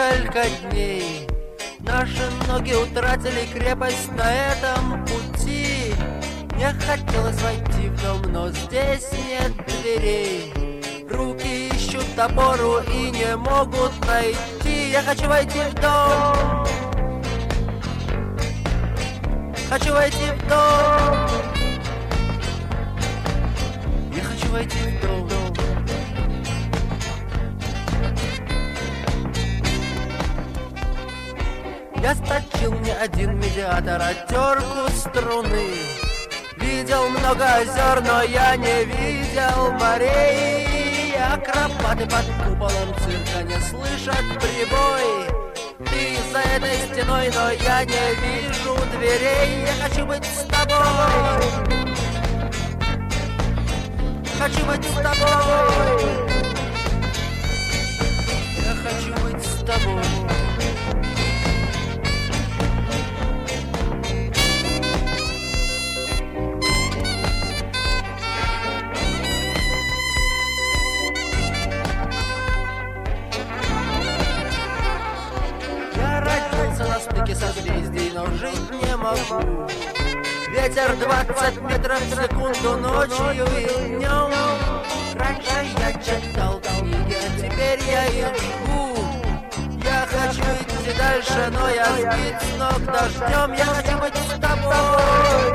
несколько дней наши ноги утратили крепость на этом пути. Мне хотелось войти в дом, но здесь нет дверей. Руки ищут опору и не могут найти. Я хочу войти в дом. Хочу войти в дом. Я хочу войти в дом. Я сточил не один медиатор, а терку струны. Видел много озер, но я не видел морей. Акробаты под куполом цирка не слышат прибой. Ты за этой стеной, но я не вижу дверей. Я хочу быть с тобой. Хочу быть с тобой. Я хочу быть с тобой. На стыке созвездий, но жить не могу. Ветер 20 метров в секунду ночью и днем. Раньше я читал книги, а теперь я их жгу. Я хочу идти дальше, но я сбит с ног дождем. Я хочу быть с тобой.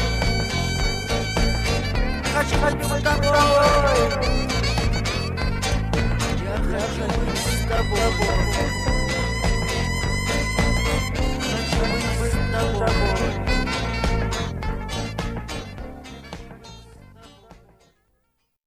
Хочу быть с тобой. Я хочу быть с тобой.